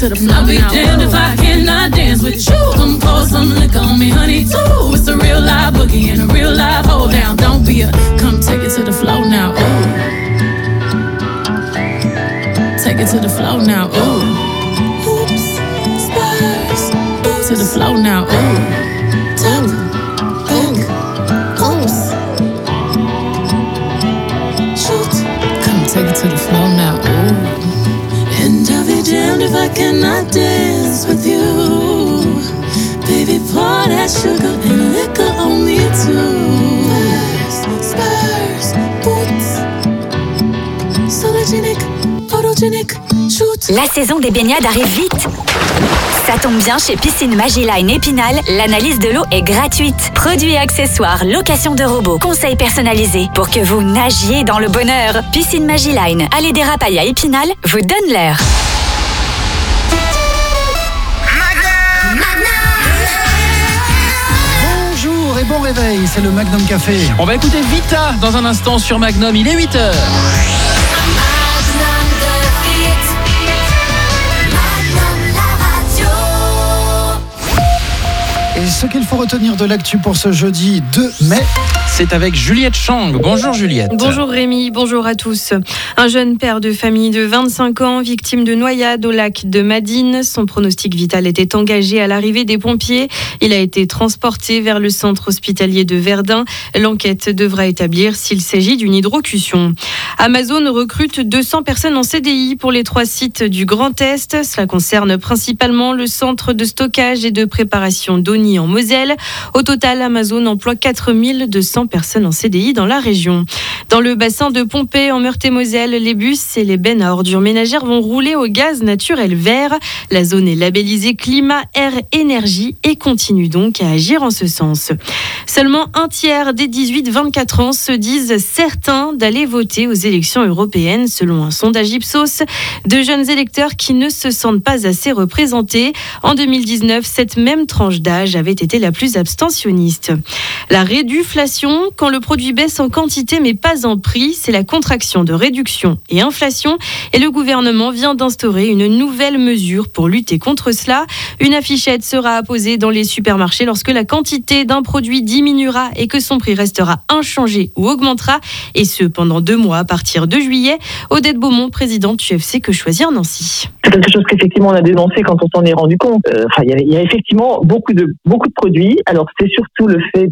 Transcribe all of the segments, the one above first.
to the floor. I'll be damned if I cannot dance with you. Come pour some liquor on me, honey, too. It's a real live boogie and a real live hold down. Don't be a, come take it to the floor now, ooh. Take it to the floor now, ooh. Oops, spurs, to the floor now, ooh. Tap, boom, oops. Shoot, come take it to the floor now, ooh. And I'll be damned if I cannot dance with you. Baby, pour that sugar and liquor on me too. Spurs, boots, sologenic, photogenic, shoot. La saison des baignades arrive vite. Ça tombe bien, chez Piscine Magiline Épinal, l'analyse de l'eau est gratuite. Produits et accessoires, location de robots, conseils personnalisés pour que vous nagiez dans le bonheur. Piscine Magiline, allée des Rapailles à Épinal, vous donne l'air. Bonjour et bon réveil, c'est le Magnum Café. On va écouter Vita dans un instant sur Magnum, il est 8h. Et ce qu'il faut retenir de l'actu pour ce jeudi 2 mai, c'est avec Juliette Chang. Bonjour Juliette. Bonjour Rémi, bonjour à tous. Un jeune père de famille de 25 ans, victime de noyade au lac de Madine. Son pronostic vital était engagé à l'arrivée des pompiers. Il a été transporté vers le centre hospitalier de Verdun. L'enquête devra établir s'il s'agit d'une hydrocution. Amazon recrute 200 personnes en CDI pour les 3 sites du Grand Est. Cela concerne principalement le centre de stockage et de préparation d'Osny en Moselle. Au total, Amazon emploie 4200 personnes en CDI dans la région. Dans le bassin de Pompée, en Meurthe-et-Moselle, les bus et les bennes à ordures ménagères vont rouler au gaz naturel vert. La zone est labellisée Climat, Air, Énergie et continue donc à agir en ce sens. Seulement un tiers des 18-24 ans se disent certains d'aller voter aux élections européennes, selon un sondage Ipsos. De jeunes électeurs qui ne se sentent pas assez représentés. En 2019, cette même tranche d'âge avait été la plus abstentionniste. La réduflation, quand le produit baisse en quantité mais pas en prix, c'est la contraction de réduction et inflation. Et le gouvernement vient d'instaurer une nouvelle mesure pour lutter contre cela. Une affichette sera apposée dans les supermarchés lorsque la quantité d'un produit diminuera et que son prix restera inchangé ou augmentera. Et ce, pendant 2 mois à partir de juillet. Odette Beaumont, présidente du UFC Que Choisir Nancy. C'est quelque chose qu'effectivement on a dénoncé quand on s'en est rendu compte. Il y a effectivement beaucoup de produits. Alors c'est surtout le fait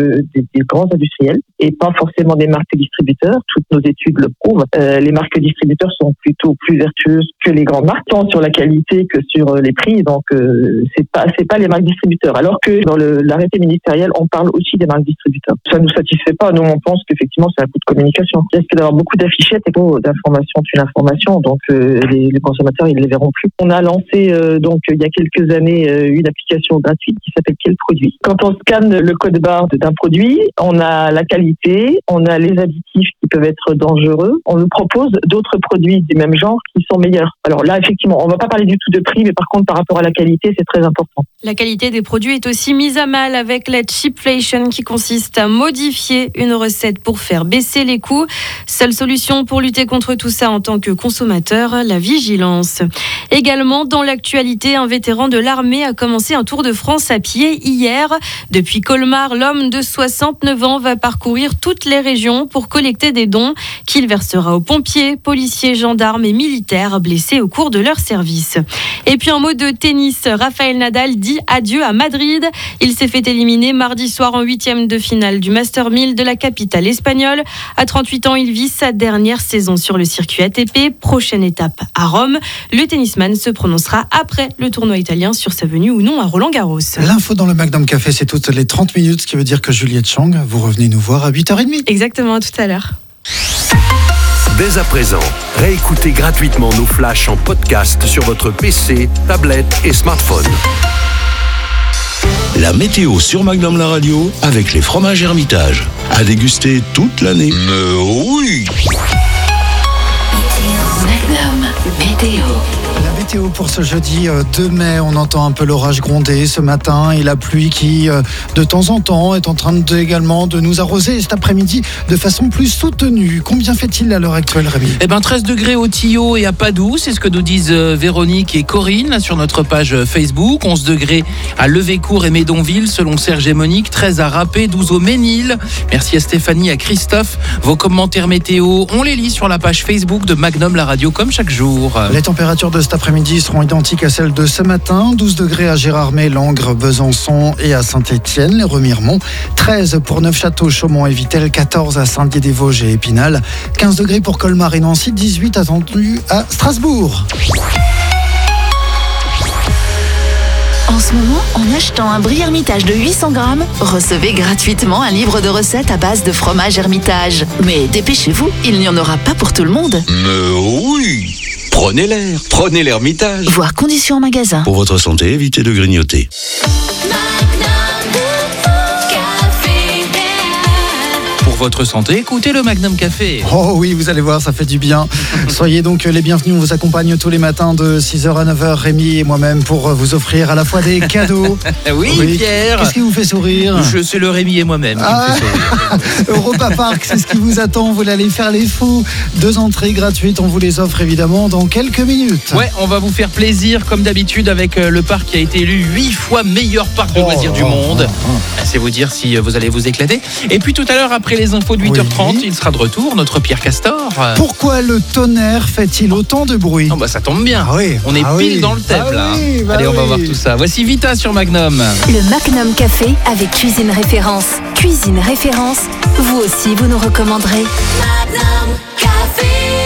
des grands industriels et pas forcément des marques distributeurs. Toutes nos études le prouvent. Les marques distributeurs sont plutôt plus vertueuses que les grandes marques, tant sur la qualité que sur les prix. Donc c'est pas les marques distributeurs. Alors que dans l'arrêté ministériel, on parle aussi des marques distributeurs. Ça nous satisfait pas. Nous on pense qu'effectivement c'est un coup de communication. Il risque d'avoir beaucoup d'affichettes et beaucoup d'informations tue l'information. Donc les consommateurs ils les verront plus. On a lancé donc il y a quelques années une application gratuite qui s'appelle Quel produit. Quand on scanne le code barre d'un produit, on a la qualité, on a les additifs qui peuvent être dangereux. On nous propose d'autres produits du même genre qui sont meilleurs. Alors là, effectivement, on va pas parler du tout de prix, mais par contre, par rapport à la qualité, c'est très important. La qualité des produits est aussi mise à mal avec la cheapflation qui consiste à modifier une recette pour faire baisser les coûts. Seule solution pour lutter contre tout ça en tant que consommateur, la vigilance. Également, dans l'actualité, un vétéran de l'armée a commencé un tour de France à pied hier. Depuis Colmar, l'homme de 69 ans va parcourir toutes les régions pour collecter des dons qu'il versera aux pompiers, policiers, gendarmes et militaires blessés au cours de leur service. Et puis en mot de tennis, Rafael Nadal dit adieu à Madrid. Il s'est fait éliminer mardi soir en 8e de finale du Master 1000 de la capitale espagnole. À 38 ans, il vit sa dernière saison sur le circuit ATP. Prochaine étape à Rome. Le tennisman se prononcera après le tournoi italien sur sa venue ou non à Roland-Garros. L'info dans le Magnum Café, c'est toutes les 30 minutes, ce qui veut dire que Juliette Chang, vous revenez nous voir à 8h30. Exactement, à tout à l'heure. Dès à présent, réécoutez gratuitement nos flashs en podcast sur votre PC, tablette et smartphone. La météo sur Magnum la radio avec les fromages Hermitage. À déguster toute l'année. Mais oui! Magnum Météo. météo pour ce jeudi 2 mai, on entend un peu l'orage gronder ce matin et la pluie qui, de temps en temps, est en train également de nous arroser cet après-midi de façon plus soutenue. Combien fait-il à l'heure actuelle, Rémi ? 13 degrés au Tillot et à Padoue, c'est ce que nous disent Véronique et Corinne là, sur notre page Facebook. 11 degrés à Levécourt et Médonville, selon Serge et Monique. 13 à Rappé, 12 au Ménil. Merci à Stéphanie, à Christophe. Vos commentaires météo, on les lit sur la page Facebook de Magnum la radio, comme chaque jour. Les températures de cet après-midi seront identiques à celles de ce matin. 12 degrés à Gérardmer, Langres, Besançon et à Saint-Étienne, les Remiremont. 13 pour Neufchâteau, Chaumont et Vittel. 14 à Saint-Dié-des-Vosges et Épinal. 15 degrés pour Colmar et Nancy. 18 attendus à Strasbourg. En ce moment, en achetant un brie Hermitage de 800 grammes, recevez gratuitement un livre de recettes à base de fromage Hermitage. Mais dépêchez-vous, il n'y en aura pas pour tout le monde. Mais oui! Prenez l'air, prenez l'Hermitage. Voir conditions en magasin. Pour votre santé, évitez de grignoter. Pour votre santé, écoutez le Magnum Café. Oh oui, vous allez voir, ça fait du bien. Soyez donc les bienvenus, on vous accompagne tous les matins de 6h à 9h, Rémi et moi-même, pour vous offrir à la fois des cadeaux. Oui, Pierre. Qu'est-ce qui vous fait sourire ? C'est le Rémi et moi-même qui me fait sourire. Europa Park, c'est ce qui vous attend. Vous allez faire les fous. 2 entrées gratuites, on vous les offre évidemment dans quelques minutes. Ouais, on va vous faire plaisir comme d'habitude avec le parc qui a été élu 8 fois meilleur parc de loisirs du monde. C'est vous dire si vous allez vous éclater. Et puis tout à l'heure, après les infos de 8h30, il sera de retour, notre Pierre Castor. Pourquoi le tonnerre fait-il autant de bruit ? Ça tombe bien. On est pile dans le thème là. Allez, on va voir tout ça. Voici Vita sur Magnum. Le Magnum Café avec Cuisine Référence. Cuisine Référence, vous aussi vous nous recommanderez. Magnum Café.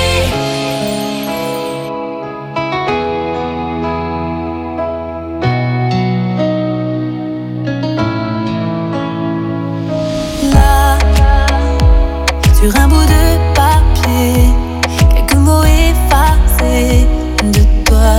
Sur un bout de papier, quelques mots effacés de toi.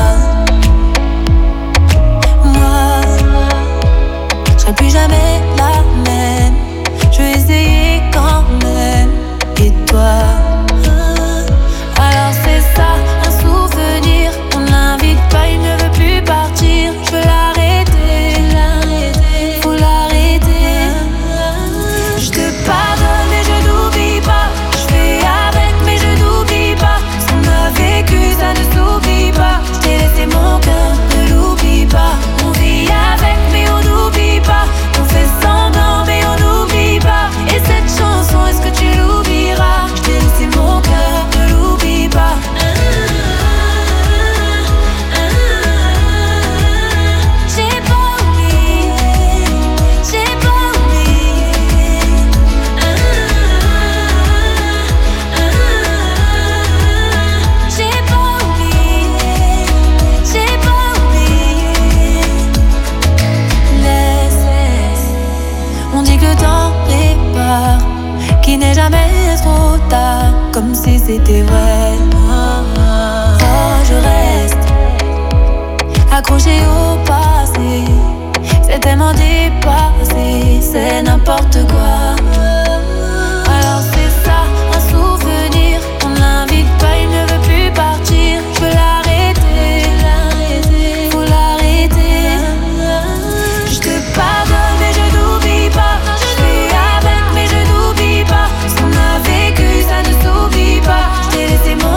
Moi, je serai plus jamais la même. Je vais essayer quand même. Et toi, alors c'est ça, un souvenir. On l'invite pas, il ne veut plus partir. Je veux l'arrêter, faut l'arrêter. Je te pardonne mais je n'oublie pas. Je fais avec mais je n'oublie pas. Ce qu'on a vécu ça ne s'oublie pas. Je t'ai laissé mon cœur, ne l'oublie pas. On vit avec mais on n'oublie pas. On fait semblant mais on n'oublie pas. Et cette chanson, est-ce que tu l'oublieras? Je t'ai laissé mon cœur, ne l'oublie pas. J'ai pas oublié, j'ai pas oublié. J'ai pas oublié, j'ai pas oublié. Laisse, on dit que le temps répare, qu'il n'est jamais trop tard, comme si c'était vrai. Oh, je reste accroché au passé, c'est tellement dépassé, c'est n'importe quoi. Alors c'est ça, un souvenir, on l'invite pas, il ne veut plus partir. Je veux l'arrêter, faut l'arrêter. Je te pardonne mais je n'oublie pas. Je fais avec mais je n'oublie pas. Ce qu'on a vécu ça ne s'oublie pas. Je t'ai laissé mon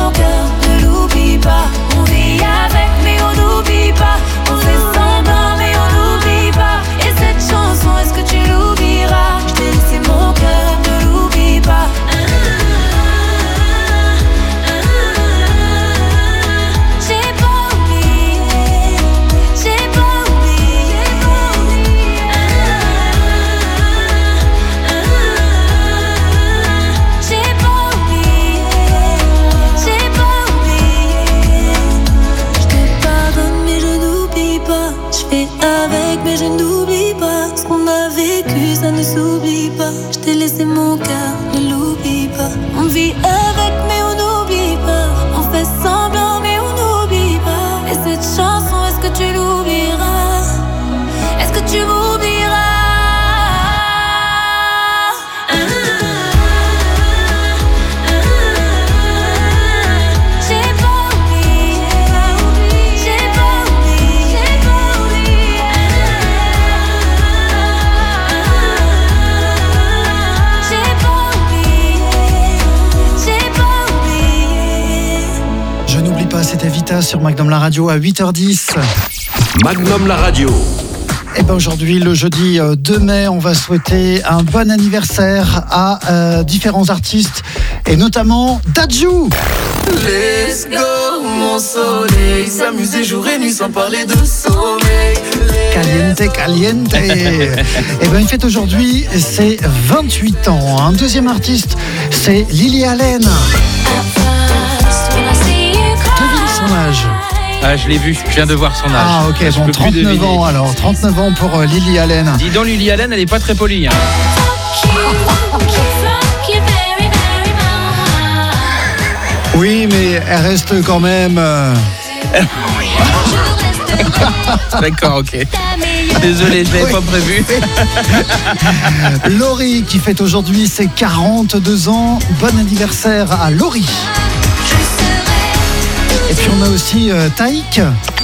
pas, c'était Vita sur Magnum la radio à 8h10. Magnum la radio. Et ben aujourd'hui, le jeudi 2 mai, on va souhaiter un bon anniversaire à différents artistes et notamment Dadju. Let's go, mon soleil, s'amuser jour et nuit sans parler de sommeil. Caliente, caliente. Et ben il fête aujourd'hui ses 28 ans. Un deuxième artiste, c'est Lily Allen. Devine son âge. Ah, je l'ai vu, je viens de voir son âge. Ah ok, Je bon, peux plus 39 deviner. ans alors, 39 ans pour Lily Allen. Dis donc, Lily Allen, elle est pas très polie. Hein. Oui, mais elle reste quand même... D'accord, ok. Désolé, je l'avais pas prévu. Laurie qui fête aujourd'hui ses 42 ans. Bon anniversaire à Laurie. Et puis on a aussi Taïk.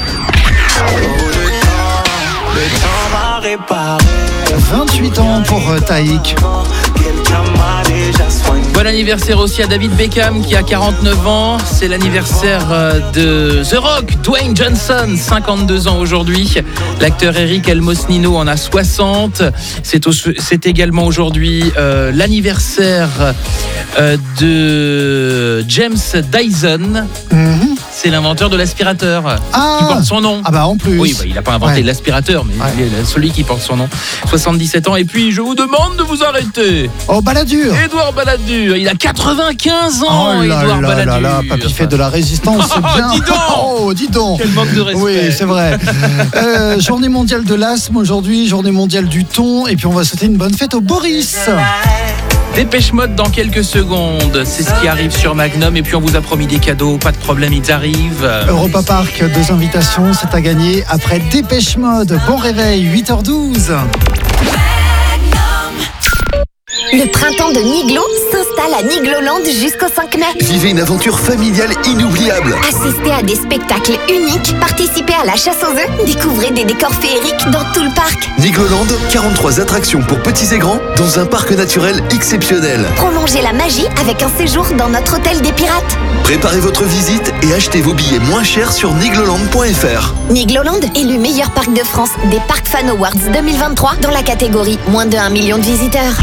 28 ans pour Taïk. Bon anniversaire aussi à David Beckham qui a 49 ans. C'est l'anniversaire de The Rock, Dwayne Johnson, 52 ans aujourd'hui. L'acteur Eric Elmosnino en a 60. C'est également aujourd'hui l'anniversaire de James Dyson. C'est l'inventeur de l'aspirateur qui porte son nom. Ah bah en plus. Oui, bah, il n'a pas inventé l'aspirateur, mais il est celui qui porte son nom. 77 ans. Et puis, je vous demande de vous arrêter. Oh, Balladur. Édouard Balladur, il a 95 ans. Oh là Édouard là Balladur. là, papy fait de la résistance, c'est bien. Dis donc. Oh, dis donc. Quel manque de respect. Oui, c'est vrai. Journée mondiale de l'asthme aujourd'hui, journée mondiale du thon. Et puis, on va souhaiter une bonne fête au Boris. Dépêche Mode dans quelques secondes, c'est ce qui arrive sur Magnum. Et puis on vous a promis des cadeaux, pas de problème, ils arrivent. Europa Park, 2 invitations, c'est à gagner après Dépêche Mode. Bon réveil, 8h12. Le printemps de Niglo s'installe à Nigloland jusqu'au 5 mai. Vivez une aventure familiale inoubliable. Assistez à des spectacles uniques, participez à la chasse aux œufs, découvrez des décors féeriques dans tout le parc. Nigloland, 43 attractions pour petits et grands dans un parc naturel exceptionnel. Prolongez la magie avec un séjour dans notre hôtel des pirates. Préparez votre visite et achetez vos billets moins chers sur nigloland.fr. Nigloland est le meilleur parc de France des Parc Fan Awards 2023 dans la catégorie moins de 1 million de visiteurs.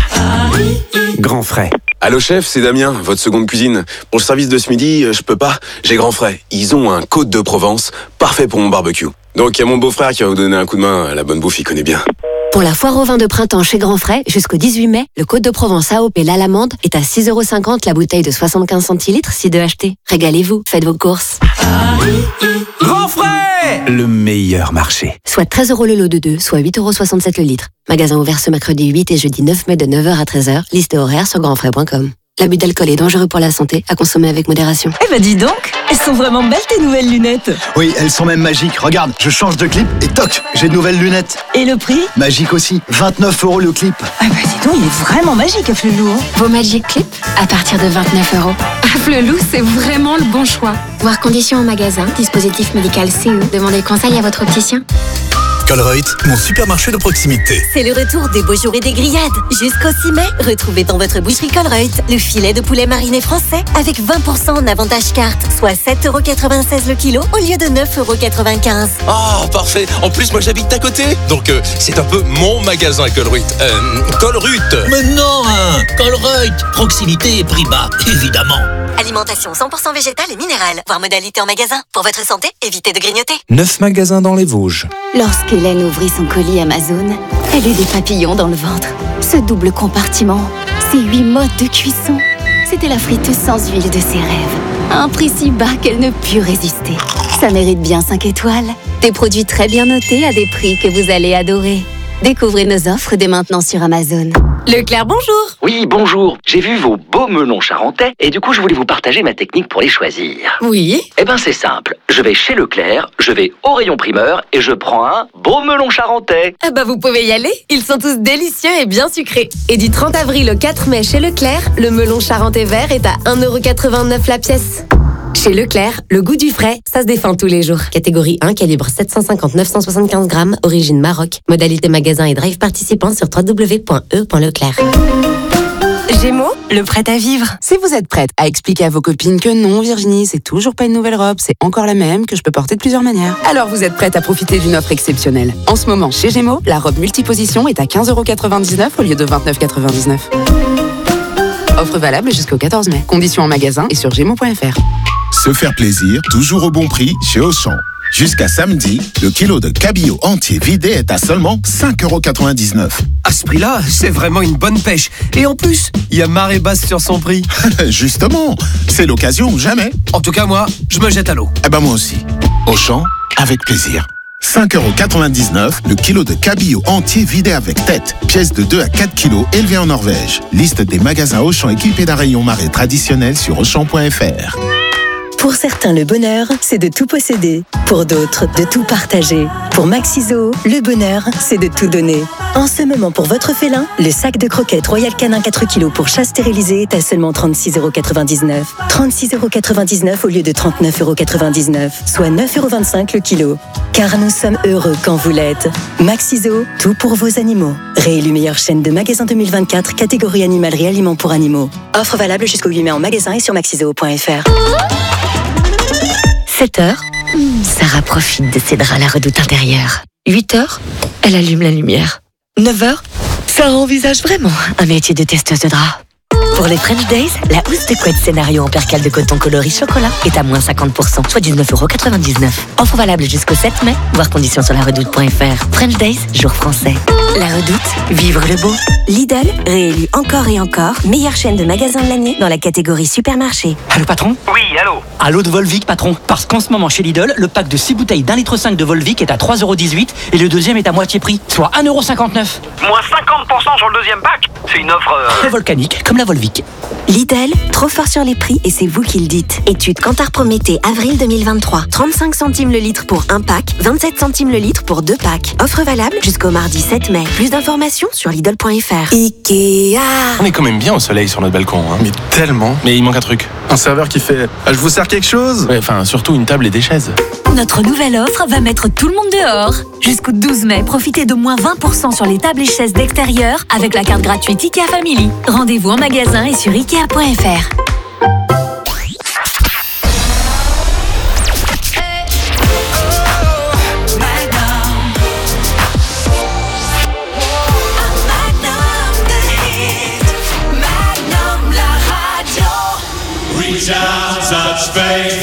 Grand frais. Allô chef, c'est Damien, votre seconde cuisine. Pour le service de ce midi, je peux pas. J'ai Grand Frais. Ils ont un Côte de Provence, parfait pour mon barbecue. Donc il y a mon beau-frère qui va vous donner un coup de main. La bonne bouffe, il connaît bien. Pour la foire au vin de printemps chez Grand Frais, jusqu'au 18 mai, le Côte de Provence AOP l'Alamande est à 6,50€ la bouteille de 75 centilitres si de acheter. Régalez-vous, faites vos courses. Grand frais, le meilleur marché. Soit 13€ le lot de 2, soit 8,67€ le litre. Magasin ouvert ce mercredi 8 et jeudi 9 mai de 9h à 13h. Liste et horaire sur grandfrais.com. L'abus d'alcool est dangereux pour la santé, à consommer avec modération. Eh ben dis donc, elles sont vraiment belles tes nouvelles lunettes. Oui, elles sont même magiques. Regarde, je change de clip et toc, j'ai de nouvelles lunettes. Et le prix ? Magique aussi, 29€ le clip. Ah bah dis donc, il est vraiment magique Afflelou. Vos Magic Clip à partir de 29€. Afflelou, c'est vraiment le bon choix. Voir conditions en magasin, dispositif médical CE. Demandez conseil à votre opticien. Colruyt, mon supermarché de proximité. C'est le retour des beaux jours et des grillades. Jusqu'au 6 mai, retrouvez dans votre boucherie Colruyt le filet de poulet mariné français avec 20% en avantage carte, soit 7,96€ le kilo au lieu de 9,95€. Ah, parfait. En plus, moi, j'habite à côté. Donc, c'est un peu mon magasin à Colruyt. Colruyt. Mais non, hein. Colruyt. Proximité et prix bas, évidemment. Alimentation 100% végétale et minérale. Voir modalité en magasin. Pour votre santé, évitez de grignoter. 9 magasins dans les Vosges. Lorsqu'Hélène ouvrit son colis Amazon, elle eut des papillons dans le ventre. Ce double compartiment, ces 8 modes de cuisson, c'était la friteuse sans huile de ses rêves. À un prix si bas qu'elle ne put résister. Ça mérite bien 5 étoiles. Des produits très bien notés à des prix que vous allez adorer. Découvrez nos offres dès maintenant sur Amazon. Leclerc, bonjour. Oui, bonjour. J'ai vu vos beaux melons charentais et du coup, je voulais vous partager ma technique pour les choisir. Oui. Eh ben, c'est simple. Je vais chez Leclerc, je vais au rayon primeur et je prends un beau melon charentais. Ah bah, vous pouvez y aller. Ils sont tous délicieux et bien sucrés. Et du 30 avril au 4 mai chez Leclerc, le melon charentais vert est à 1,89€ la pièce. Chez Leclerc, le goût du frais, ça se défend tous les jours. Catégorie 1, calibre 750-975 grammes, origine Maroc. Modalité magasin et drive participant sur www.e.leclerc. Gémeaux, le prêt à vivre. Si vous êtes prête à expliquer à vos copines que non, Virginie, c'est toujours pas une nouvelle robe, c'est encore la même, que je peux porter de plusieurs manières, alors vous êtes prête à profiter d'une offre exceptionnelle. En ce moment, chez Gémeaux, la robe multiposition est à 15,99€ au lieu de 29,99€. Offre valable jusqu'au 14 mai. Conditions en magasin et sur gémeaux.fr. Se faire plaisir, toujours au bon prix, chez Auchan. Jusqu'à samedi, le kilo de cabillaud entier vidé est à seulement 5,99€. À ce prix-là, c'est vraiment une bonne pêche. Et en plus, il y a marée basse sur son prix. Justement, c'est l'occasion ou jamais. En tout cas, moi, je me jette à l'eau. Eh ben moi aussi. Auchan, avec plaisir. 5,99€ le kilo de cabillaud entier vidé avec tête. Pièce de 2 à 4 kilos élevée en Norvège. Liste des magasins Auchan équipés d'un rayon marée traditionnel sur Auchan.fr. Pour certains, le bonheur, c'est de tout posséder. Pour d'autres, de tout partager. Pour Maxiso, le bonheur, c'est de tout donner. En ce moment, pour votre félin, le sac de croquettes Royal Canin 4 kg pour chat stérilisé est à seulement 36,99€. 36,99€ au lieu de 39,99€, soit 9,25€ le kilo. Car nous sommes heureux quand vous l'êtes. Maxiso, tout pour vos animaux. Réélu meilleure chaîne de magasins 2024, catégorie animalerie aliments pour animaux. Offre valable jusqu'au 8 mai en magasin et sur maxiso.fr. 7h, Sarah profite de ses draps à la redoute intérieure. 8h, elle allume la lumière. 9h, Sarah envisage vraiment un métier de testeuse de draps. Pour les French Days, la housse de couette scénario en percale de coton coloris chocolat est à moins 50%, soit 19,99€. Offre valable jusqu'au 7 mai, voir conditions sur laredoute.fr. French Days, jour français. La Redoute, vivre le beau. Lidl, réélu encore et encore, meilleure chaîne de magasins de l'année dans la catégorie supermarché. Allô patron ? Oui, allô. Allô de Volvic patron. Parce qu'en ce moment chez Lidl, le pack de 6 bouteilles d'1,5 litre de Volvic est à 3,18€ et le deuxième est à moitié prix, soit 1,59€. Moins 50% sur le deuxième pack ? C'est une offre... Très volcanique, comme la Volvic. Lidl, trop fort sur les prix et c'est vous qui le dites. Étude Kantar Prométhée, avril 2023. 35 centimes le litre pour un pack, 27 centimes le litre pour 2 packs. Offre valable jusqu'au mardi 7 mai. Plus d'informations sur Lidl.fr. Ikea. On est quand même bien au soleil sur notre balcon, hein. Mais tellement. Mais il manque un truc. Un serveur qui fait « Je vous sers quelque chose ?» Ouais, enfin, surtout une table et des chaises. Notre nouvelle offre va mettre tout le monde dehors. Jusqu'au 12 mai, profitez de moins 20% sur les tables et chaises d'extérieur avec la carte gratuite IKEA Family. Rendez-vous en magasin et sur Ikea.fr. Reach out, touch faith.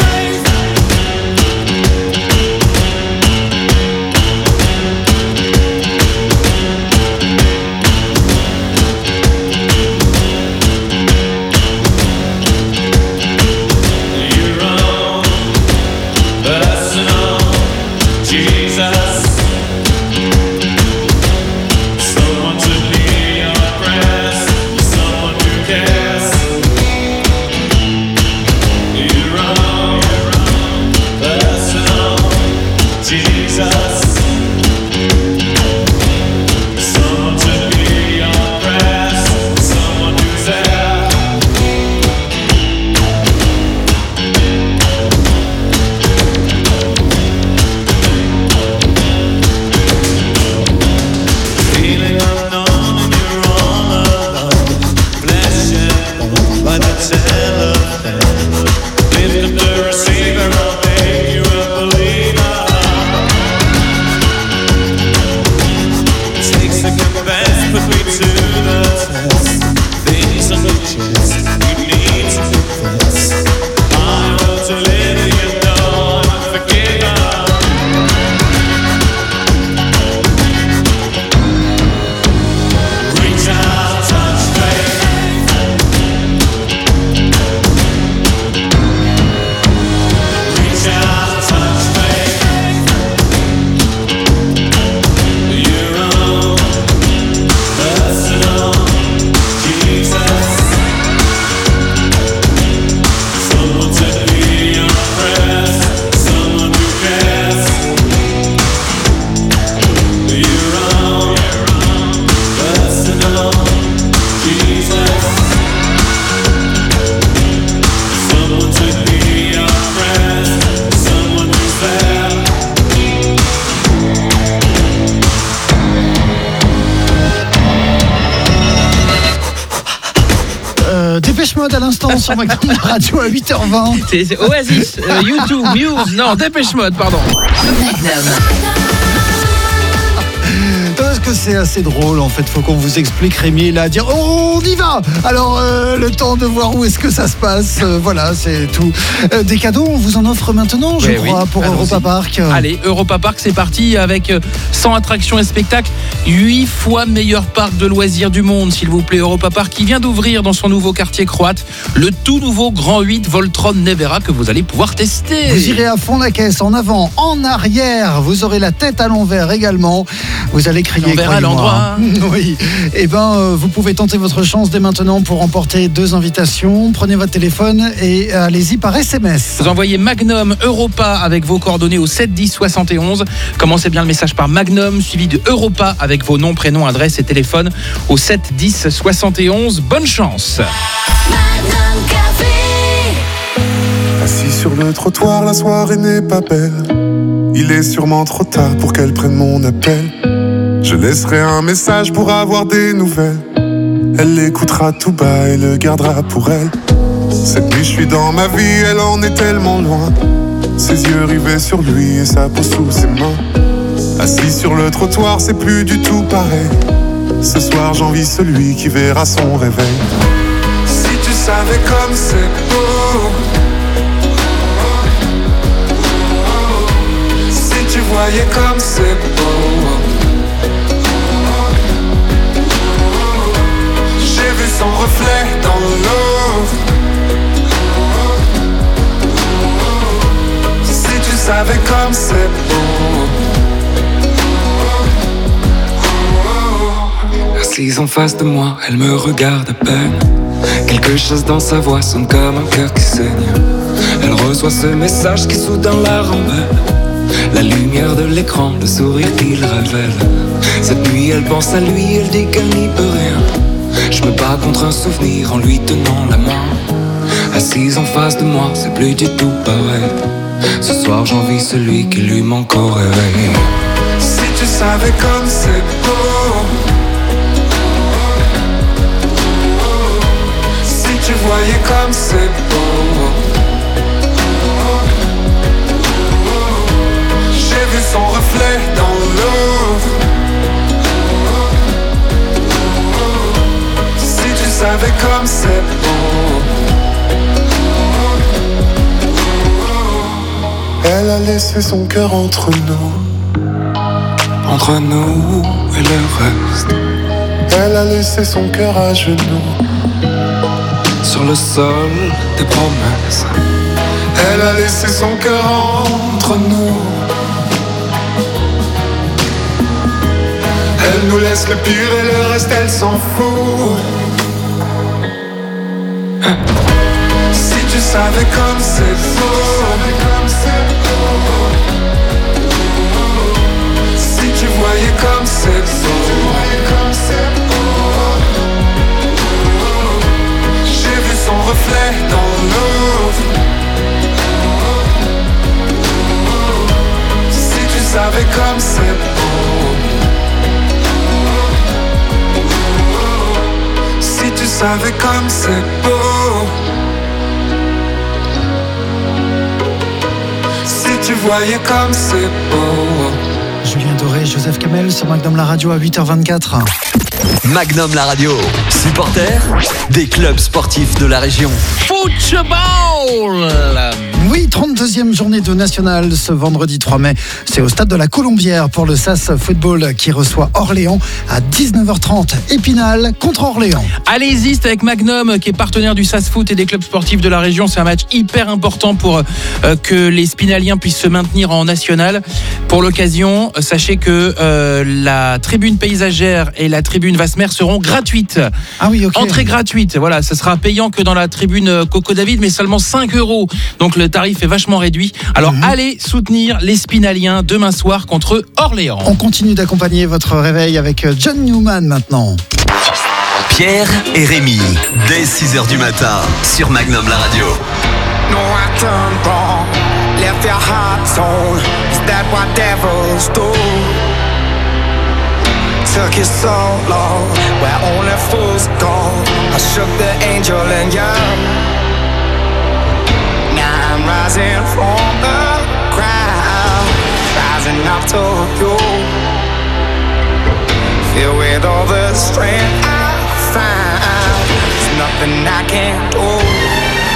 Mode à l'instant sur Magnum la radio à 8h20. C'est Oasis, YouTube, Muse, non, Dépêche Mode, pardon. Parce que c'est assez drôle, en fait, faut qu'on vous explique. Rémi là à dire oh, on y va. Alors le temps de voir où est-ce que ça se passe, voilà, c'est tout. Des cadeaux, on vous en offre maintenant, je crois, pour Europa Park. Allez, Europa Park, c'est parti avec 100 attractions et spectacles, 8 fois meilleur parc de loisirs du monde, s'il vous plaît. Europa Park qui vient d'ouvrir dans son nouveau quartier croate le tout nouveau Grand 8 Voltron Nevera que vous allez pouvoir tester. Vous irez à fond la caisse, en avant, en arrière, vous aurez la tête à l'envers également. Vous allez crier. On verra l'endroit. Oui. Et vous pouvez tenter votre chance dès maintenant pour remporter 2 invitations. Prenez votre téléphone et allez-y par SMS. Vous envoyez Magnum Europa avec vos coordonnées au 7 10 71. Commencez bien le message par Magnum suivi de Europa avec vos noms, prénoms, adresses et téléphones au 7 10 71. Bonne chance. Assis sur le trottoir, la soirée n'est pas belle. Il est sûrement trop tard pour qu'elle prenne mon appel. Je laisserai un message pour avoir des nouvelles. Elle l'écoutera tout bas et le gardera pour elle. Cette nuit je suis dans ma vie, elle en est tellement loin. Ses yeux rivés sur lui et sa peau sous ses mains. Assis sur le trottoir, c'est plus du tout pareil. Ce soir j'envie celui qui verra son réveil. Si tu savais comme c'est beau, si tu voyais comme c'est beau. Son reflet dans l'eau. Si tu savais comme c'est beau. Assise en face de moi, elle me regarde à peine. Quelque chose dans sa voix sonne comme un cœur qui saigne. Elle reçoit ce message qui soudain la rembelle. La lumière de l'écran, le sourire qu'il révèle. Cette nuit elle pense à lui, elle dit qu'elle n'y peut rien. Je me bats contre un souvenir en lui tenant la main. Assise en face de moi, c'est plus du tout pareil. Ce soir j'envie celui qui lui manque au réveil. Si tu savais comme c'est beau. Si tu voyais comme c'est beau. J'ai vu son reflet dans l'eau. Tu savais comme c'est beau. Elle a laissé son cœur entre nous et le reste. Elle a laissé son cœur à genoux sur le sol des promesses. Elle a laissé son cœur entre nous. Elle nous laisse le pire et le reste elle s'en fout. Si tu savais comme c'est beau. Si tu voyais comme c'est beau. J'ai vu son reflet dans l'eau. Si tu savais comme c'est beau. Si tu savais comme c'est beau. Si tu voyais comme c'est beau. Julien Doré, Joseph Kamel sur Magnum la radio à 8h24. Magnum la radio, supporter des clubs sportifs de la région. Football. Oui, 32e journée de National ce vendredi 3 mai. C'est au stade de la Colombière pour le SAS Football qui reçoit Orléans à 19h30. Épinal contre Orléans. Allez-y, c'est avec Magnum qui est partenaire du SAS Foot et des clubs sportifs de la région. C'est un match hyper important pour que les Spinaliens puissent se maintenir en National. Pour l'occasion, sachez que la tribune paysagère et la tribune Vasmer seront gratuites. Ah oui, ok. Entrée gratuite, voilà, ça sera payant que dans la tribune Coco David, mais seulement 5 €. Donc le tarif est vachement réduit. Alors allez soutenir les Spinaliens demain soir contre Orléans. On continue d'accompagner votre réveil avec John Newman maintenant. Pierre et Rémi, dès 6h du matin sur Magnum la radio. No, I turned wrong, left your heart torn. Is that what devils do? took you so long, where only fools go. I shook the angel in you. Now I'm rising from the ground, rising up to you. Filled with all the strength I found, there's nothing I can't do.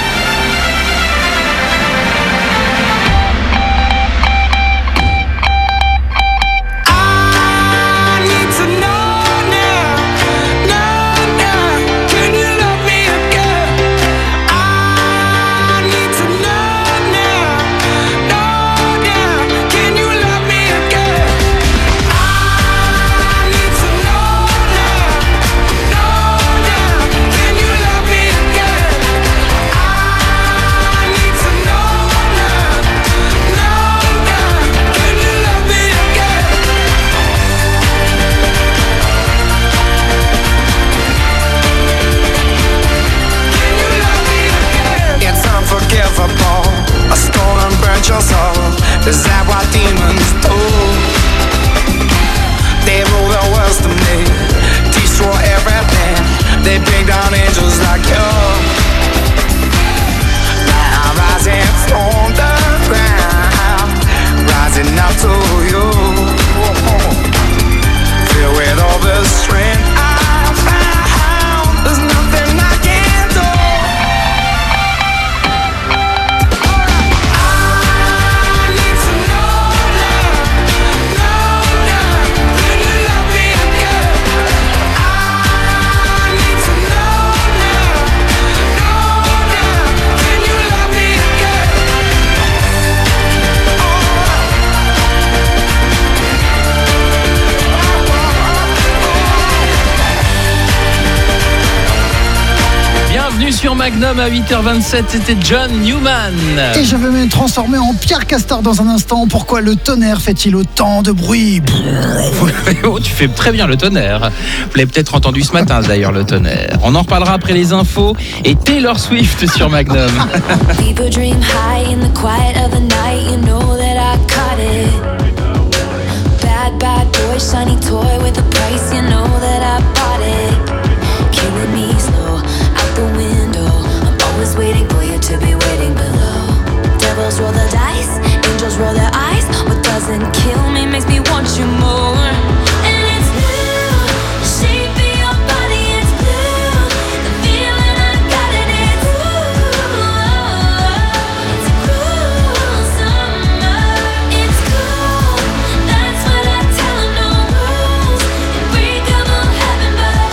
I stole and burnt your soul. Is that what demons do? They rule the world to me, destroy everything. They bring down angels like you. Now I'm rising from the ground, rising up to you. Filled with all the strength I found, there's nothing I can't do. Bienvenue sur Magnum à 8h27, c'était John Newman. Et je vais me transformer en Pierre Castor dans un instant. Pourquoi le tonnerre fait-il autant de bruit? Oh, tu fais très bien le tonnerre. Vous l'avez peut-être entendu ce matin d'ailleurs, le tonnerre. On en reparlera après les infos et Taylor Swift sur Magnum. People dream high in the quiet of the night. You know that I caught it. Bad boy, shiny toy with a price. You know that I bought it. Killing me slow out the window. I'm always waiting for you to be waiting below. Devils roll the dice, angels roll their eyes. What doesn't kill me makes me want you more. And it's blue, the shape of your body, it's blue. The feeling I got it, it's blue. It's a cruel summer. It's cool, that's what I tell 'em, no rules. Unbreakable heaven, but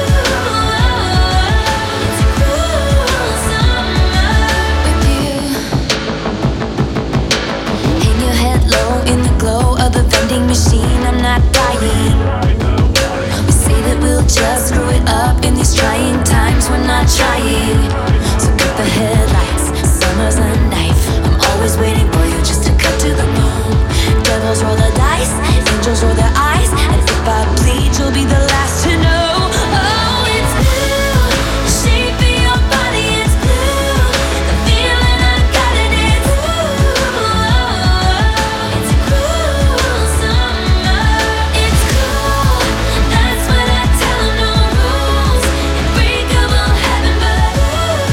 it's a cruel summer with you. Hang your head low in the glow of the vending machine. I'm not dying. We say that we'll just screw it up in these trying times. We're not trying. So cut the headlights. Summer's a knife. I'm always waiting for you just to cut to the bone. Devils roll the dice, angels roll their eyes, and if I bleed, you'll be the last to know. Oh, it's blue, the shape of your body, it's blue. The feeling I got it, it's blue. It's a cruel summer. It's cool, that's what I tell 'em, no rules. Unbreakable heaven, but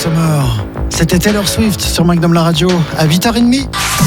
Summer. C'était Taylor Swift sur Magnum la radio à 8h30.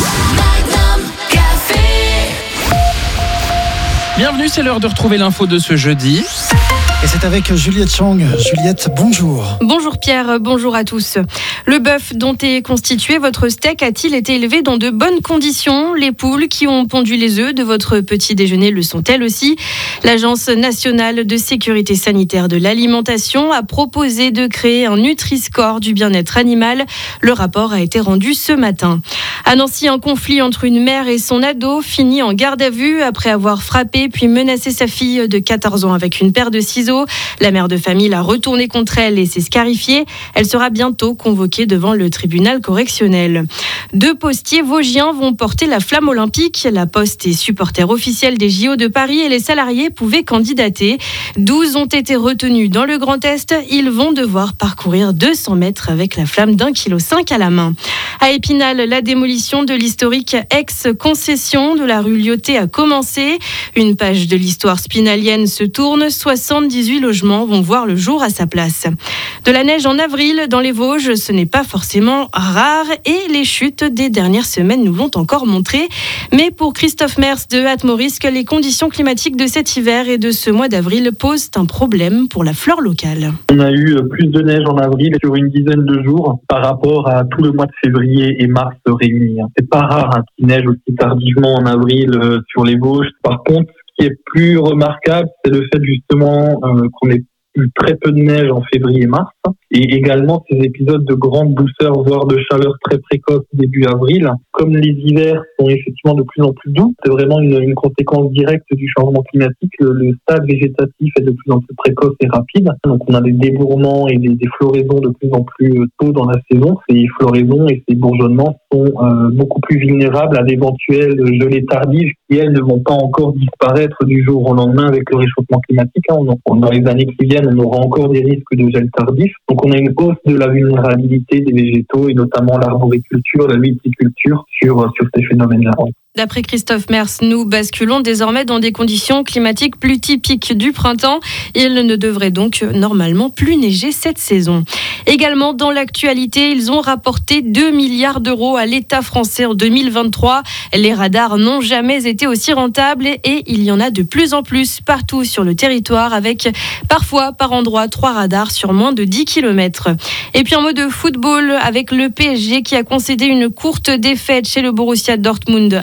Bienvenue, c'est l'heure de retrouver l'info de ce jeudi. Et c'est avec Juliette Chang. Juliette, bonjour. Bonjour Pierre, bonjour à tous. Le bœuf dont est constitué votre steak a-t-il été élevé dans de bonnes conditions ? Les poules qui ont pondu les œufs de votre petit déjeuner le sont-elles aussi ? L'Agence nationale de sécurité sanitaire de l'alimentation a proposé de créer un Nutri-Score du bien-être animal. Le rapport a été rendu ce matin. À Nancy, un conflit entre une mère et son ado finit en garde à vue après avoir frappé puis menacé sa fille de 14 ans avec une paire de ciseaux. La mère de famille l'a retournée contre elle et s'est scarifiée. Elle sera bientôt convoquée devant le tribunal correctionnel. 2 postiers vosgiens vont porter la flamme olympique. La Poste est supporter officiel des JO de Paris et les salariés pouvaient candidater. 12 ont été retenus dans le Grand Est. Ils vont devoir parcourir 200 mètres avec la flamme d'1,5 kg à la main. À Épinal, la démolition de l'historique ex-concession de la rue Lyoté a commencé. Une page de l'histoire spinalienne se tourne. 78 logements vont voir le jour à sa place. De la neige en avril dans les Vosges, ce n'est pas forcément rare et les chutes des dernières semaines nous l'ont encore montré. Mais pour Christophe Mers de Atmorisk, les conditions climatiques de cet hiver et de ce mois d'avril posent un problème pour la flore locale. On a eu plus de neige en avril sur une dizaine de jours par rapport à tout le mois de février et mars réunis. C'est pas rare qu'il neige aussi tardivement en avril sur les Vosges. Par contre, ce qui est plus remarquable, c'est le fait justement qu'on ait eu très peu de neige en février et mars, et également ces épisodes de grande douceur, voire de chaleur très précoce début avril. Comme les hivers sont effectivement de plus en plus doux, c'est vraiment une conséquence directe du changement climatique. Le stade végétatif est de plus en plus précoce et rapide, donc on a des débourrements et des floraisons de plus en plus tôt dans la saison. Ces floraisons et ces bourgeonnements sont beaucoup plus vulnérables à d'éventuelles gelées tardives qui, elles, ne vont pas encore disparaître du jour au lendemain avec le réchauffement climatique. Dans les années qui viennent, on aura encore des risques de gel tardif. Donc on a une hausse de la vulnérabilité des végétaux et notamment l'arboriculture, la viticulture sur ces phénomènes-là. D'après Christophe Mers, nous basculons désormais dans des conditions climatiques plus typiques du printemps. Il ne devrait donc normalement plus neiger cette saison. Également dans l'actualité, ils ont rapporté 2 milliards d'euros à l'État français en 2023. Les radars n'ont jamais été aussi rentables et il y en a de plus en plus partout sur le territoire avec parfois par endroit 3 radars sur moins de 10 km. Et puis en mode football avec le PSG qui a concédé une courte défaite chez le Borussia Dortmund,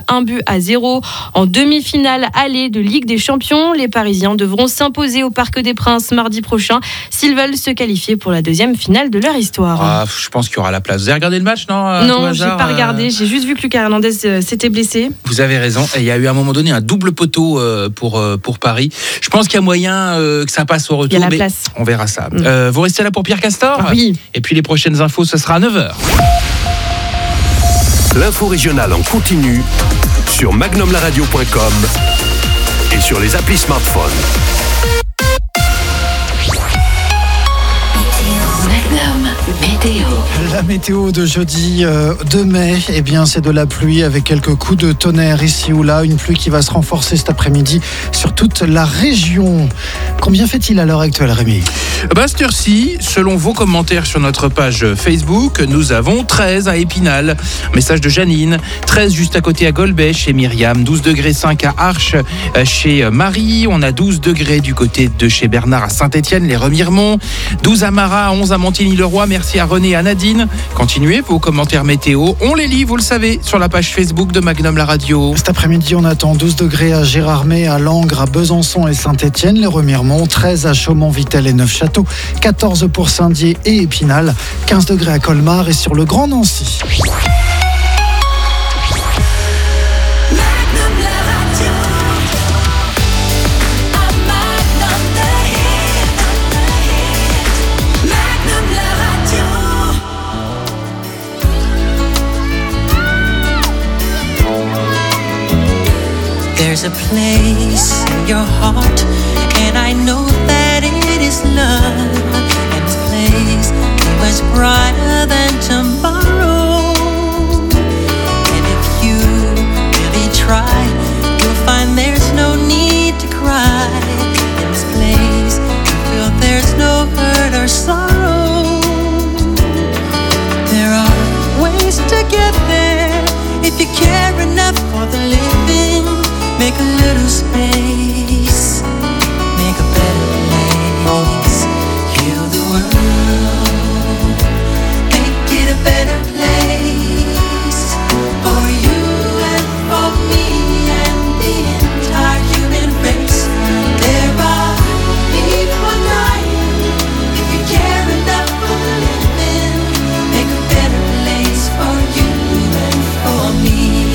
1-0 en demi-finale aller de Ligue des Champions. Les Parisiens devront s'imposer au Parc des Princes mardi prochain s'ils veulent se qualifier pour la deuxième finale de leur histoire. Je pense qu'il y aura la place. Vous avez regardé le match, non ? Non, j'ai pas regardé. J'ai juste vu que Lucas Hernandez s'était blessé. Vous avez raison. Il y a eu à un moment donné un double poteau pour Paris. Je pense qu'il y a moyen que ça passe au retour. Il y a la place. On verra ça. Vous restez là pour Pierre Castor ? Oui. Et puis les prochaines infos, ce sera à 9h. L'info régionale en continu sur magnumlaradio.com et sur les applis smartphones. Météo. La météo de jeudi 2 mai, eh bien, c'est de la pluie avec quelques coups de tonnerre ici ou là. Une pluie qui va se renforcer cet après-midi sur toute la région. Combien fait-il à l'heure actuelle, Rémi ? À cette heure-ci, selon vos commentaires sur notre page Facebook, nous avons 13 à Épinal. Message de Janine. 13 juste à côté à Golbet chez Myriam. 12 degrés 5 à Arches chez Marie. On a 12 degrés du côté de chez Bernard à Saint-Étienne, les Remiremont. 12 à Marat, 11 à Montigny-le-Roi. Merci à René et à Nadine. Continuez vos commentaires météo. On les lit, vous le savez, sur la page Facebook de Magnum la radio. Cet après-midi, on attend 12 degrés à Gérardmer, à Langres, à Besançon et Saint-Étienne, les Remiremont. 13 à Chaumont-Vittel et Neufchâteau. 14 pour Saint-Dié et Épinal. 15 degrés à Colmar et sur le Grand Nancy. There's a place in your heart, and I know that it is love. And this place is much brighter than tomorrow. And if you really try, you'll find there's no need to cry. In this place, you feel there's no hurt or sorrow. you care enough for the living, make a little space, make a better place. Heal the world, make it a better place for you and for me and the entire human race. There are people dying. If you care enough for the living, make a better place for you and for me.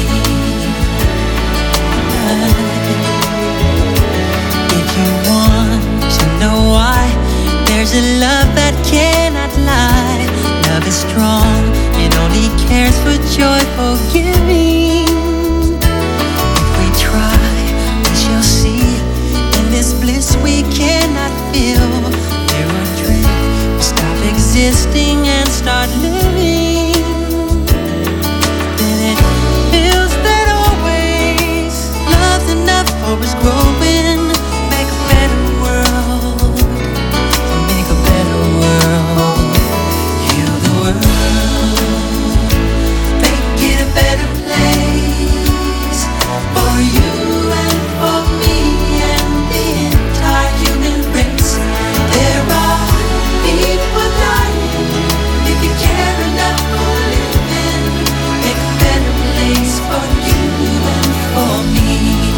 If you want to know why, there's a love that cannot lie. Love is strong, it only cares for joyful giving. If we try, we shall see. In this bliss we cannot feel. There are dreams, we stop existing and start living. Then it feels that always love's enough for us growing. Make a better world, make a better world. Heal the world, make it a better place for you and for me and the entire human race. There are people dying. If you care enough for living, make a better place for you and for me.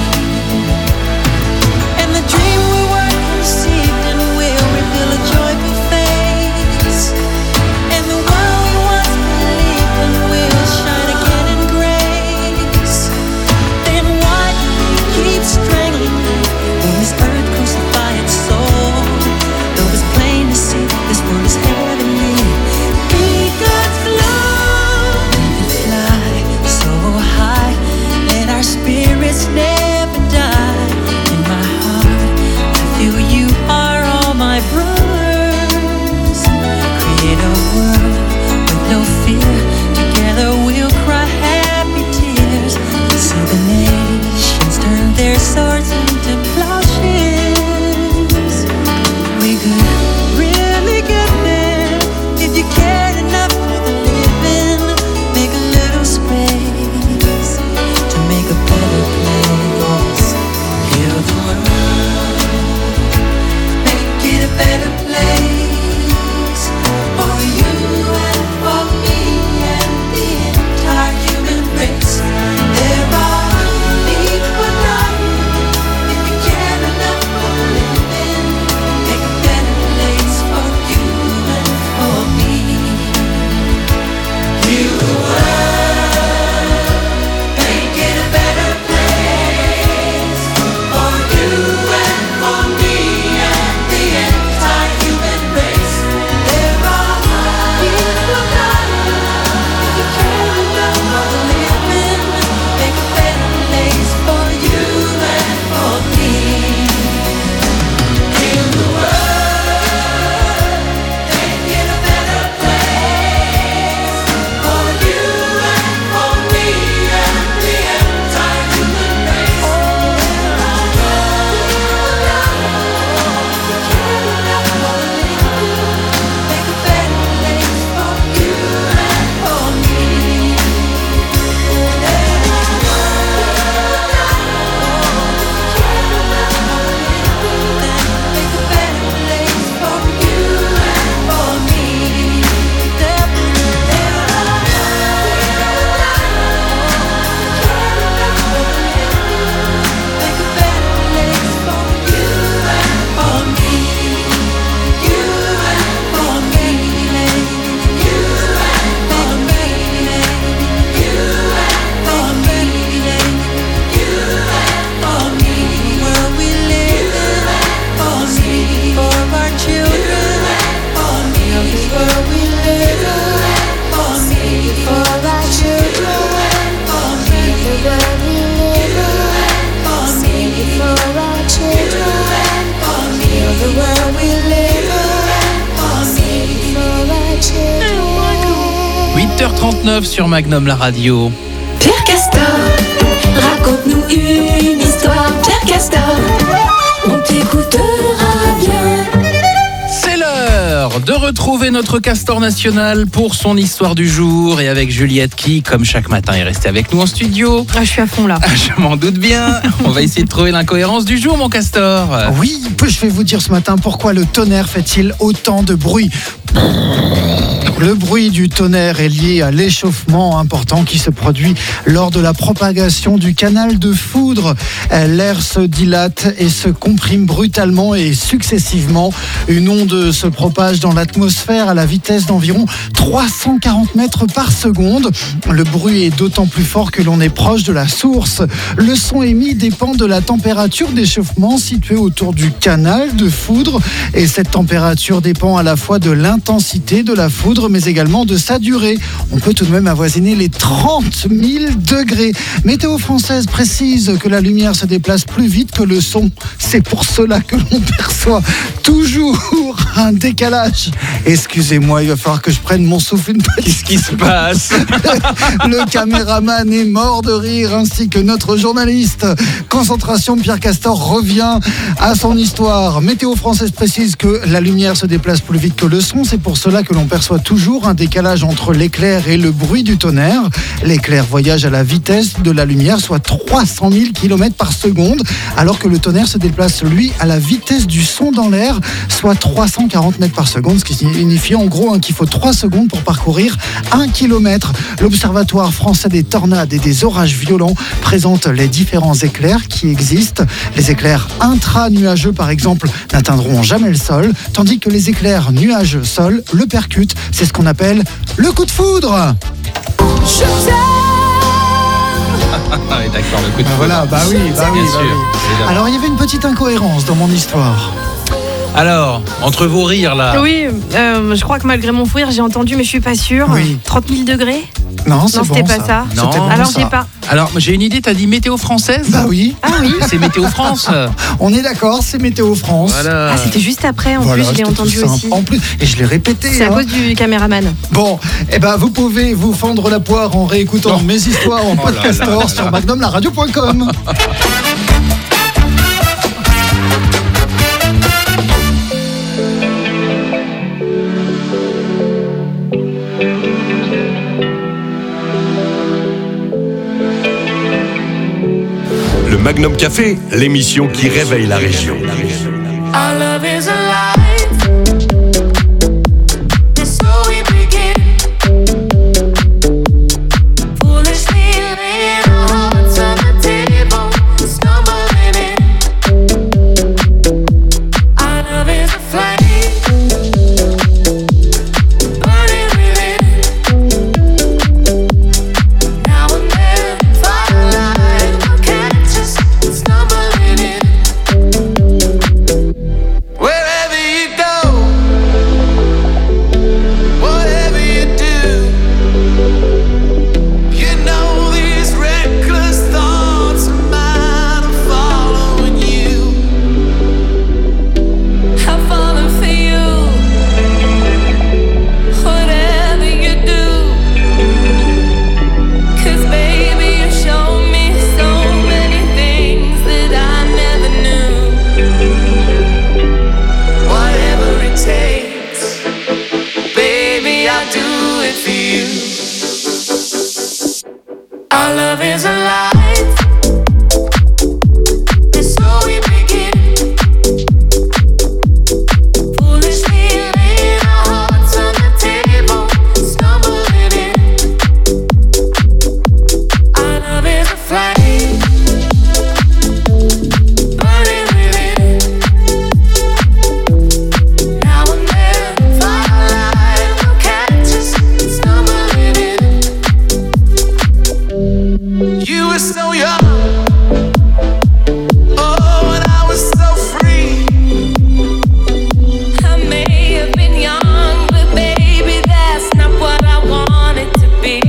And the dream we were conceived in will reveal a joyful face. And the world we once believed in will shine again in grace. Then why keep strangling me when this earth crucify its soul? Though it's plain to see this world is heavenly. Be God's love. We can fly so high, let our spirits never die. In my heart, I feel you are all my brothers. Create a world with no fear. Together we'll cry happy tears. See the nations turn their swords into plowshares. We could really get there if you cared enough for the living. Make a little space to make a better place. Heal the world, make it a better place for you and for me and the entire human race. There are people dying. If you care enough for living, make a better place for you and for me. Heal the world, make it a better place for you and for me and the entire human race. There are people dying. If you care enough for the living, make a better place for you and for me. Heal the world, make it a better place for you and for me and the entire human race. There are people dying. If you care enough for the living, make a better place for you and for me. There are people dying. If you care enough for the living, make a better place for you and for me. There are people the world we live in, 8h39 sur Magnum la radio. Pierre Castor, raconte-nous une histoire. Pierre Castor, on t'écoutera bien. C'est l'heure de retrouver notre castor national pour son histoire du jour et avec Juliette qui, comme chaque matin, est restée avec nous en studio. Ah, je suis à fond là. Je m'en doute bien. On va essayer de trouver l'incohérence du jour, mon castor. Oui, je vais vous dire ce matin pourquoi le tonnerre fait-il autant de bruit. Le bruit du tonnerre est lié à l'échauffement important qui se produit lors de la propagation du canal de foudre. L'air se dilate et se comprime brutalement et successivement. Une onde se propage dans l'atmosphère à la vitesse d'environ 340 mètres par seconde. Le bruit est d'autant plus fort que l'on est proche de la source. Le son émis dépend de la température d'échauffement située autour du canal de foudre et cette température dépend à la fois de l'intensité de la foudre mais également de sa durée. On peut tout de même avoisiner les 30 000 degrés. Météo française précise que la lumière se déplace plus vite que le son. C'est pour cela que l'on perçoit toujours un décalage. Excusez-moi, il va falloir que je prenne mon souffle une petite. Qu'est-ce qui se passe? Le caméraman est mort de rire, ainsi que notre journaliste. Concentration, Pierre Castor revient à son histoire. Météo française précise que la lumière se déplace plus vite que le son. C'est pour cela que l'on perçoit toujours un décalage entre l'éclair et le bruit du tonnerre. L'éclair voyage à la vitesse de la lumière, soit 300 000 km par seconde, alors que le tonnerre se déplace, lui, à la vitesse du son dans l'air, soit 340 mètres par seconde, ce qui signifie en gros qu'il faut 3 secondes pour parcourir 1 kilomètre. L'Observatoire français des tornades et des orages violents présente les différents éclairs qui existent. Les éclairs intra-nuageux, par exemple, n'atteindront jamais le sol, tandis que les éclairs nuageux-sol le percutent. C'est ce qu'on appelle le coup de foudre. Ah oui, d'accord, le coup de foudre. Voilà, bah oui. Alors, il y avait une petite incohérence dans mon histoire. Alors, entre vos rires là. Oui, je crois que malgré mon fou rire, j'ai entendu, mais je suis pas sûre. Oui. 30 000 degrés? Non, c'est c'était bon, pas ça. Non. Alors, j'ai pas. Alors, j'ai une idée, t'as dit météo française? Bah oui. Ah oui. C'est météo France. On est d'accord, c'est Météo France. Voilà. Ah, c'était juste après, en Voilà, plus, je l'ai c'était tout entendu simple. aussi. En plus, et je l'ai répété. C'est à cause du caméraman. Bon, vous pouvez vous fendre la poire en réécoutant mes histoires en podcastor sur magnumlaradio.com. Le Magnum Café, l'émission qui réveille la région. Our love is alive. And so we begin. Foolishly laying our hearts on the table, stumbling in. Our love is a flame, burning within. Now and then, firelight will catch us stumbling in. Wherever you go, whatever you do, you know these reckless thoughts of mine are following you. I'm falling for you, whatever you do. 'Cause baby, you show me so many things that I never knew. Whatever it takes, baby, I'll do it for you. Our love is alive, and so we begin. Foolishly laying our hearts on the table, stumbling in. Our love is a flame, burning within. Now and then, firelight will catch us stumbling in. You were so young, oh, and I was so free. I may have been young, but baby, that's not what I wanted to be.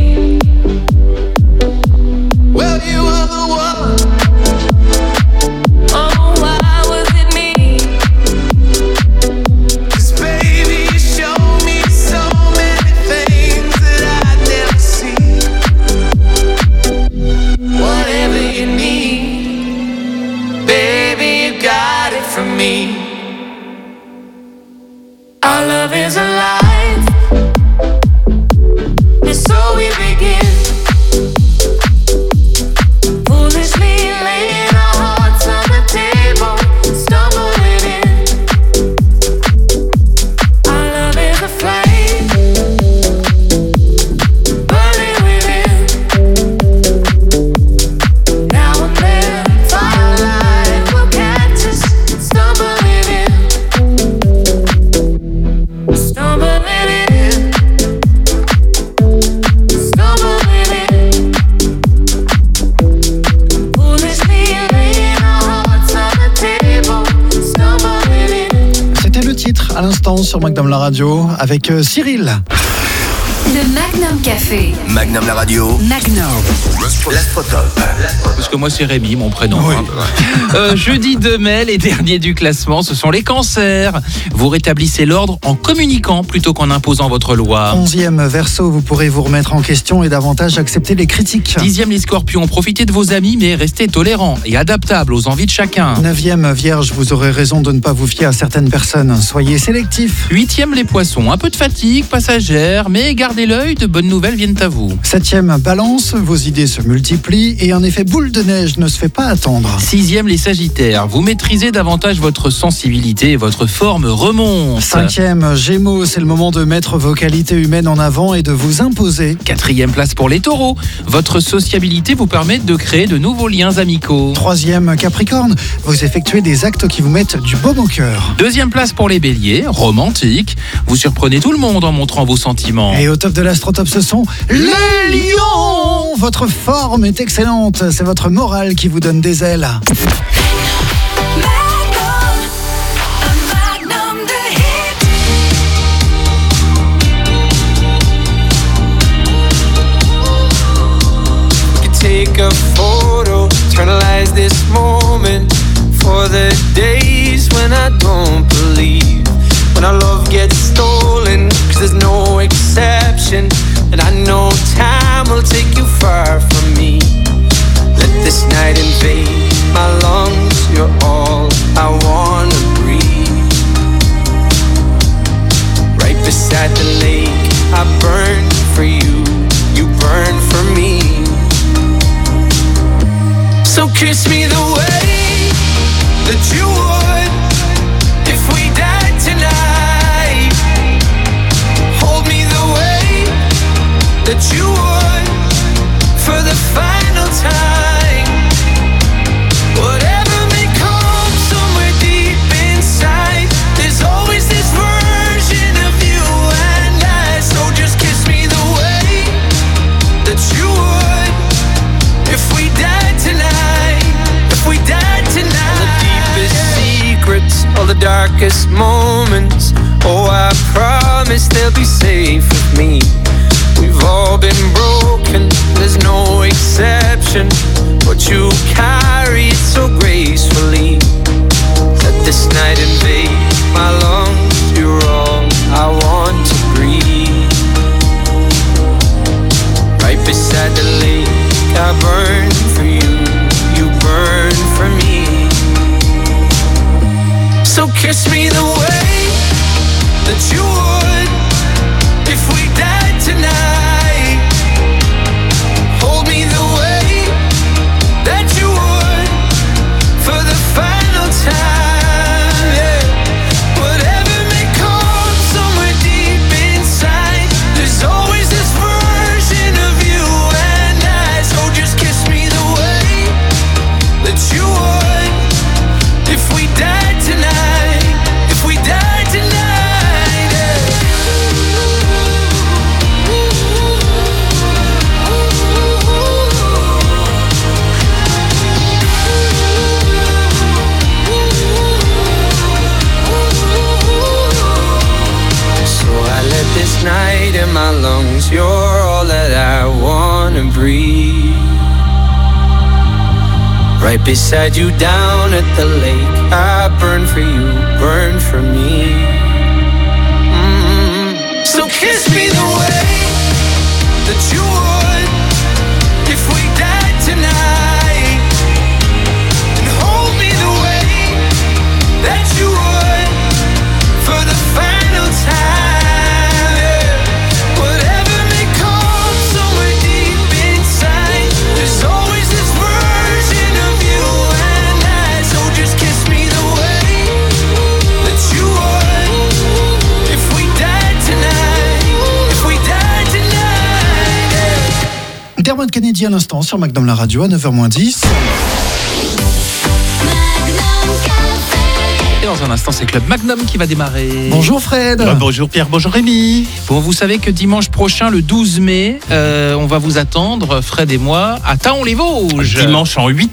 Well, you were the one. Oh, why was it me? 'Cause baby, you showed me so many things that I'd never see. Whatever l'instant sur Magnum la radio avec Cyril. Le Magnum Café. Magnum la radio. Magnum. L'Astrotop. Parce que moi c'est Rémi, mon prénom. Oui. Jeudi 2 mai, les derniers du classement, ce sont les cancers. Vous rétablissez l'ordre en communiquant plutôt qu'en imposant votre loi. 11e Verseau, vous pourrez vous remettre en question et davantage accepter les critiques. 10e les Scorpions, profitez de vos amis mais restez tolérants et adaptables aux envies de chacun. 9e Vierge, vous aurez raison de ne pas vous fier à certaines personnes. Soyez sélectifs. 8e les Poissons, un peu de fatigue passagère mais gardez l'œil, de bonnes nouvelles viennent à vous. 7e Balance, vos idées se multiplient et un effet boule de neige ne se fait pas attendre. 6e les Sagittaires, vous maîtrisez davantage votre sensibilité et votre forme remonte. 5e Gémeaux, c'est le moment de mettre vos qualités humaines en avant et de vous imposer. 4e place pour les Taureaux, votre sociabilité vous permet de créer de nouveaux liens amicaux. 3e Capricorne, vous effectuez des actes qui vous mettent du baume au cœur. 2e place pour les Béliers, romantique, vous surprenez tout le monde en montrant vos sentiments. Et au top de l'Astrotop, ce sont les lions. Votre forme est excellente, c'est votre morale qui vous donne des ailes. Take a photo, eternalize this moment for the days when I don't believe, when our love gets stolen, 'cause there's no exception, and I know time will take you far from me. Let this night invade my lungs, you're all I wanna breathe. Right beside the lake, I burn for you, you burn for me. So kiss me the way that you would if we died tonight. Hold me the way that you would for the final time. Whatever may come somewhere deep inside, there's always this version of you and I. So just kiss me the way that you would if we died tonight. If we died tonight. All the deepest secrets, all the darkest moments, oh I promise they'll be safe with me. We've all been broken, there's no exception, but you carry it so gracefully. Let this night invade my lungs, you're all I want to breathe. Right beside the lake, I burn for you, you burn for me. So kiss me the way that you would if we died tonight. Hold me the way that you would for the final time, yeah. Whatever may come somewhere deep inside, there's always this version of you and I. So just kiss me the way that you would if we died tonight. If we died tonight, yeah. So I let this night in my lungs, you're all that I wanna breathe. Right beside you down at the lake, I burn for you, burn for me. So kiss me the way that you would if we died tonight, and hold me the way that you would for the final time, yeah. Whatever may come somewhere deep inside, there's always this version of you and I. So just kiss me the way that you would if we died tonight. If we died tonight, yeah. Dermot Kennedy à l'instant sur Magnum la radio à 9h-10. Et dans un instant, c'est Club Magnum qui va démarrer. Bonjour Fred. Bonjour Pierre, bonjour Rémi. Bon, vous savez que dimanche prochain, le 12 mai, on va vous attendre, Fred et moi, à Thaon-les-Vosges. Dimanche en 8.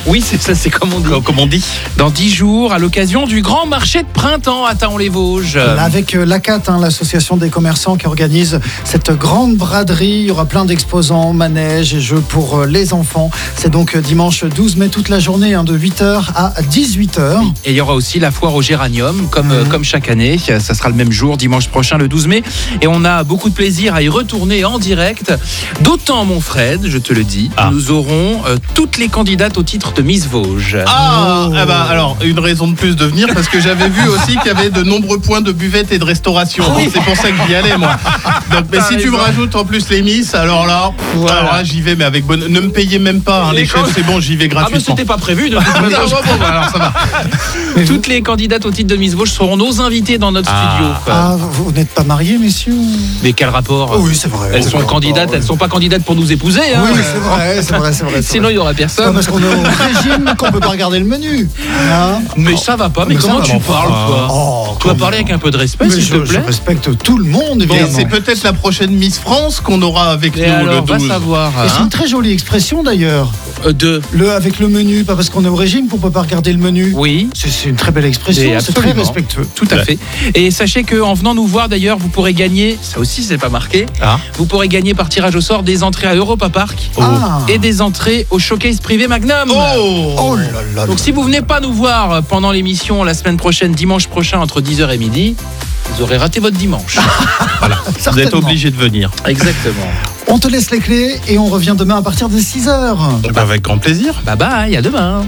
Oui, c'est ça, c'est comme on dit. Comme on dit. Dans 10 jours, à l'occasion du grand marché de printemps à Thaon-les-Vosges. Avec l'ACAT, l'association des commerçants qui organise cette grande braderie. Il y aura plein d'exposants, manèges et jeux pour les enfants. C'est donc dimanche 12 mai toute la journée, de 8h à 18h. Et il y aura aussi la foire au géranium, comme chaque année. Ça sera le même jour, dimanche prochain, le 12 mai. Et on a beaucoup de plaisir à y retourner en direct. D'autant, mon Fred, je te le dis, nous aurons toutes les candidates au titre de Miss Vosges. Alors, une raison de plus de venir, parce que j'avais vu aussi qu'il y avait de nombreux points de buvette et de restauration. Donc, c'est pour ça que j'y allais, moi. Donc, mais si tu me rajoutes en plus les Miss, alors là, j'y vais, mais avec bonne. Ne me payez même pas, les chefs, c'est bon, j'y vais gratuitement. C'était pas prévu de toute façon. Alors ça va. Toutes les candidates au titre de Miss Vosges seront nos invités dans notre studio. Vous n'êtes pas mariés, messieurs? Mais quel rapport? Oui, c'est vrai. Elles sont candidates, elles sont pas candidates pour nous épouser. Oui, c'est vrai. Sinon, il y aura personne. C'est pas parce qu'on est au régime qu'on peut pas regarder le menu. Mais ça va pas. Mais comment tu parles, toi? Tu vas parler avec un peu de respect, s'il te plaît. Je respecte tout le monde, évidemment. C'est peut-être la prochaine Miss France qu'on aura avec nous le 12. On va savoir. Et c'est une très jolie expression d'ailleurs. Avec le menu, pas parce qu'on est au régime qu'on peut pas regarder le menu. Oui. C'est une très belle expression, c'est très respectueux. Tout à fait. Et sachez qu'en venant nous voir d'ailleurs, vous pourrez gagner, ça aussi c'est pas marqué, vous pourrez gagner par tirage au sort des entrées à Europa Park et des entrées au showcase privé Magnum. Oh là là. Donc si vous venez pas nous voir pendant l'émission la semaine prochaine, dimanche prochain entre 10h et midi, vous aurez raté votre dimanche. Voilà. Vous êtes obligé de venir. Exactement. On te laisse les clés et on revient demain à partir de 6h. Avec grand plaisir. Bye bye, à demain.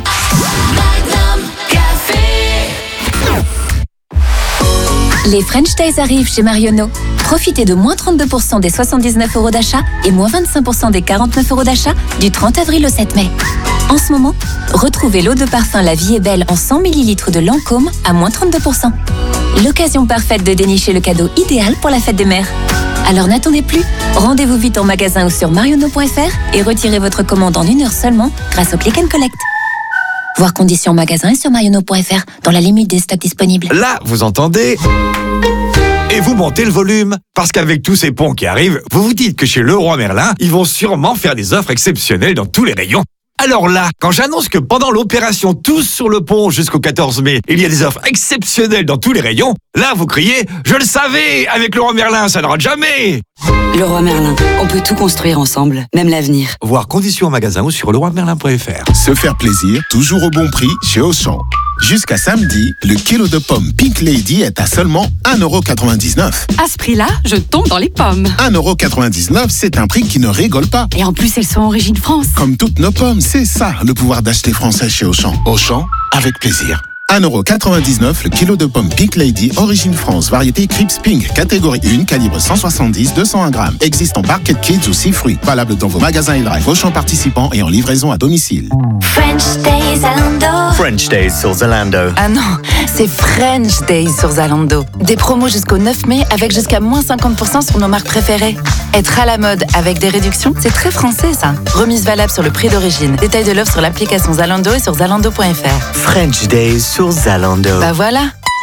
Les French Days arrivent chez Marionneau. Profitez de moins 32% des 79 € d'achat et moins 25% des 49 € d'achat du 30 avril au 7 mai. En ce moment, retrouvez l'eau de parfum La Vie est Belle en 100 ml de Lancôme à moins 32%. L'occasion parfaite de dénicher le cadeau idéal pour la fête des mères. Alors n'attendez plus, rendez-vous vite en magasin ou sur marionneau.fr et retirez votre commande en 1 heure seulement grâce au Click and Collect. Voir conditions en magasin et sur marionneau.fr dans la limite des stocks disponibles. Là, vous entendez ? Et vous montez le volume. Parce qu'avec tous ces ponts qui arrivent, vous vous dites que chez Leroy Merlin, ils vont sûrement faire des offres exceptionnelles dans tous les rayons. Alors là, quand j'annonce que pendant l'opération Tous sur le pont jusqu'au 14 mai, il y a des offres exceptionnelles dans tous les rayons, là vous criez « Je le savais, avec Leroy Merlin, ça ne rate jamais !» Leroy Merlin, on peut tout construire ensemble, même l'avenir. Voir conditions en magasin ou sur leroymerlin.fr. Se faire plaisir, toujours au bon prix chez Auchan. Jusqu'à samedi, le kilo de pommes Pink Lady est à seulement 1,99 €. À ce prix-là, je tombe dans les pommes. 1,99 €, c'est un prix qui ne rigole pas. Et en plus, elles sont origine France. Comme toutes nos pommes, c'est ça le pouvoir d'acheter français chez Auchan. Auchan, avec plaisir. 1,99 € le kilo de pommes Pink Lady, origine France, variété Crips Pink, catégorie 1, calibre 170-201 grammes. Existe en Barquet Kids ou 6 fruits. Valable dans vos magasins et drive Auchan participants et en livraison à domicile. French Days Zalando. French Days sur Zalando. Ah non, c'est French Days sur Zalando. Des promos jusqu'au 9 mai avec jusqu'à moins 50% sur nos marques préférées. Être à la mode avec des réductions, c'est très français ça. Remise valable sur le prix d'origine. Détail de l'offre sur l'application Zalando et sur zalando.fr. French Days sur Zalando. Bah voilà.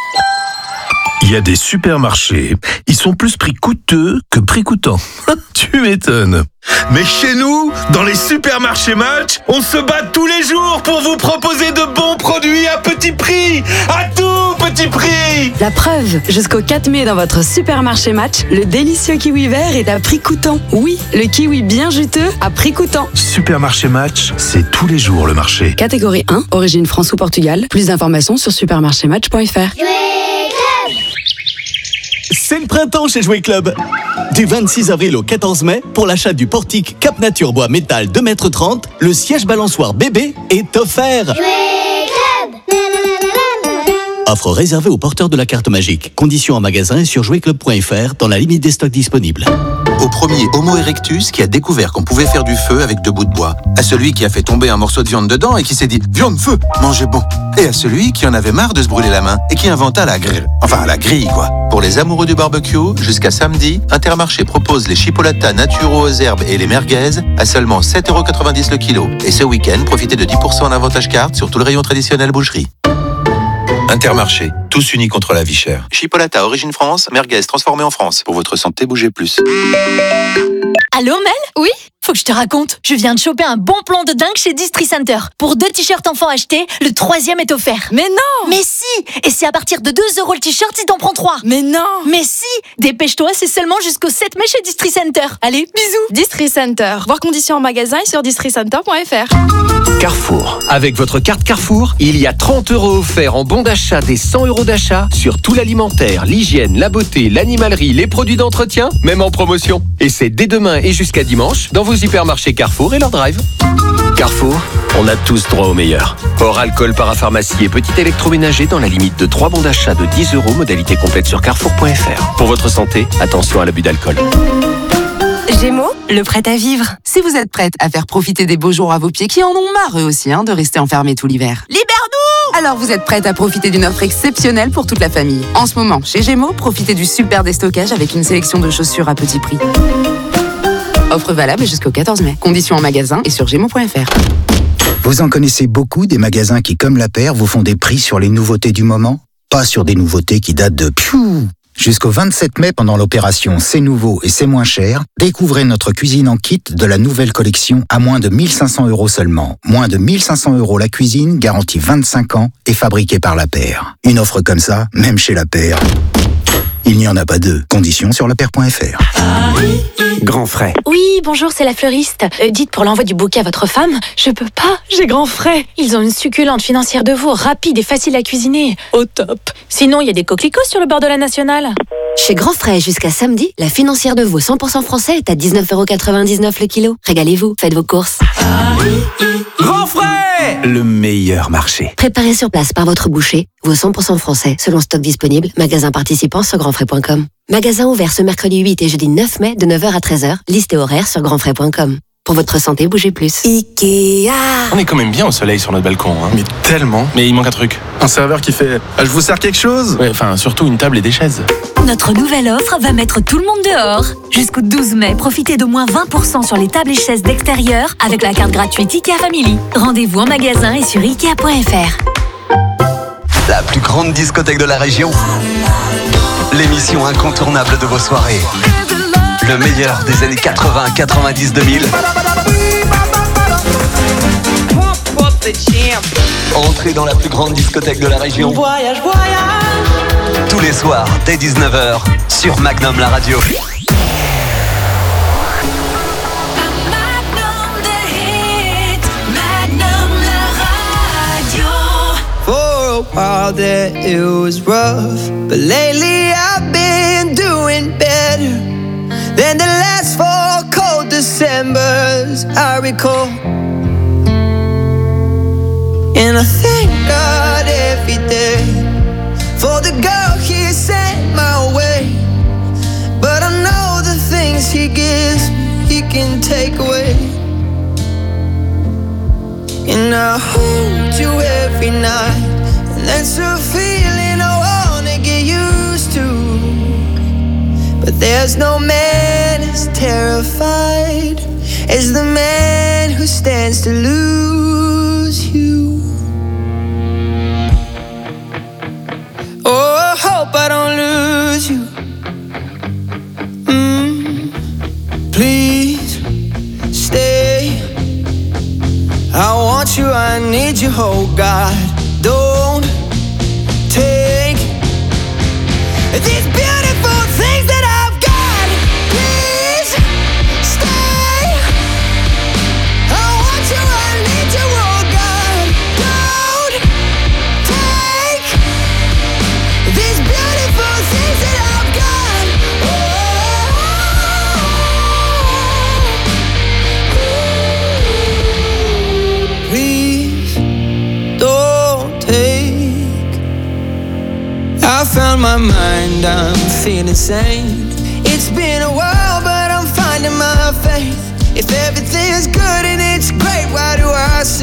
Il y a des supermarchés, ils sont plus prix coûteux que prix coûtant. Tu m'étonnes. Mais chez nous, dans les supermarchés Match, on se bat tous les jours pour vous proposer de bons produits à petit prix. À tout petit prix. La preuve, jusqu'au 4 mai dans votre supermarché Match, le délicieux kiwi vert est à prix coûtant. Oui, le kiwi bien juteux à prix coûtant. Supermarché Match, c'est tous les jours le marché. Catégorie 1, origine France ou Portugal. Plus d'informations sur supermarchématch.fr. C'est le printemps chez Jouet Club. Du 26 avril au 14 mai, pour l'achat du portique Cap Nature Bois Métal 2,30 m, le siège balançoire bébé est offert. Offre réservée aux porteurs de la carte magique. Conditions en magasin et sur jouetclub.fr dans la limite des stocks disponibles. Au premier Homo erectus qui a découvert qu'on pouvait faire du feu avec 2 bouts de bois. À celui qui a fait tomber un morceau de viande dedans et qui s'est dit « Viande, feu, mangez bon !» Et à celui qui en avait marre de se brûler la main et qui inventa la grille. Enfin, la grille, quoi. Pour les amoureux du barbecue, jusqu'à samedi, Intermarché propose les chipolatas naturaux aux herbes et les merguez à seulement 7,90 € le kilo. Et ce week-end, profitez de 10% en avantage carte sur tout le rayon traditionnel boucherie. Intermarché, tous unis contre la vie chère. Chipolata origine France, merguez transformée en France. Pour votre santé, bougez plus. Allô Mel ? Oui ? faut que je te raconte. Je viens de choper un bon plan de dingue chez Distri Center. Pour 2 t-shirts enfants achetés, le 3e est offert. Mais non! Mais si! Et c'est à partir de 2 € le t-shirt si t'en prends 3. Mais non! Mais si! Dépêche-toi, c'est seulement jusqu'au 7 mai chez Distri Center. Allez, bisous! Distri Center. Voir conditions en magasin et sur districenter.fr. Carrefour. Avec votre carte Carrefour, il y a 30 € offerts en bon d'achat des 100 € d'achat sur tout l'alimentaire, l'hygiène, la beauté, l'animalerie, les produits d'entretien, même en promotion. Et c'est dès demain et jusqu'à dimanche dans vos hypermarchés Carrefour et leur drive. Carrefour, on a tous droit au meilleur. Hors alcool, parapharmacie et petit électroménager dans la limite de 3 bons d'achat de 10 €, modalité complète sur carrefour.fr. Pour votre santé, attention à l'abus d'alcool. Gémeaux, le prêt à vivre. Si vous êtes prête à faire profiter des beaux jours à vos pieds qui en ont marre eux aussi de rester enfermés tout l'hiver. Libère-nous! Alors vous êtes prête à profiter d'une offre exceptionnelle pour toute la famille. En ce moment, chez Gémeaux, profitez du super déstockage avec une sélection de chaussures à petit prix. Offre valable jusqu'au 14 mai. Conditions en magasin et sur gémeaux.fr. Vous en connaissez beaucoup des magasins qui, comme La Paire, vous font des prix sur les nouveautés du moment? Pas sur des nouveautés qui datent de Jusqu'au 27 mai, pendant l'opération C'est nouveau et c'est moins cher, découvrez notre cuisine en kit de la nouvelle collection à moins de 1 500 € seulement. Moins de 1 500 € la cuisine, garantie 25 ans et fabriquée par La Paire. Une offre comme ça, même chez La Paire, il n'y en a pas deux. Conditions sur lapaire.fr. Grand frais. Oui, bonjour, c'est la fleuriste. Dites pour l'envoi du bouquet à votre femme, je peux pas, j'ai grand frais. Ils ont une succulente financière de veau, rapide et facile à cuisiner. Au top. Sinon, il y a des coquelicots sur le bord de la Nationale. Chez Grand Frais, jusqu'à samedi, la financière de veau 100% français est à 19,99 € le kilo. Régalez-vous, faites vos courses. Grand frais! Le meilleur marché. Préparé sur place par votre boucher, veau 100% français, selon stock disponible, magasin participant sur grandfrais.com. Magasin ouvert ce mercredi 8 et jeudi 9 mai de 9h à 13h, liste et horaire sur grandfrais.com. Pour votre santé, bougez plus. Ikea. On est quand même bien au soleil sur notre balcon, hein. Mais tellement. Mais il manque un truc. Un serveur qui fait « Je vous sers quelque chose ?» Ouais, enfin, surtout une table et des chaises. Notre nouvelle offre va mettre tout le monde dehors. Jusqu'au 12 mai, profitez d'au moins 20% sur les tables et chaises d'extérieur avec la carte gratuite Ikea Family. Rendez-vous en magasin et sur Ikea.fr. La plus grande discothèque de la région. L'émission incontournable de vos soirées. Le meilleur des années 80, 90, 2000. Entrez dans la plus grande discothèque de la région. Voyage, voyage. Tous les soirs, dès 19h, sur Magnum la radio. For a while there it was rough, but lately I've been doing better than the last 4 cold Decembers I recall. And I thank God every day for the girl He sent my way. But I know the things He gives me, He can take away. And I hold you every night, and that's a feeling I wanna get used to. But there's no man as terrified as the man who stands to lose you. Oh, I hope I don't lose you. Please stay. I want you, I need you, oh God. Don't take these beautiful things that I've got. Please stay. I want you, I need you, oh God. Don't take these beautiful things that I've got. Please don't take. I found my mind, I'm feeling sane. It's been a while, but I'm finding my faith. If everything's good and it's great, why do I say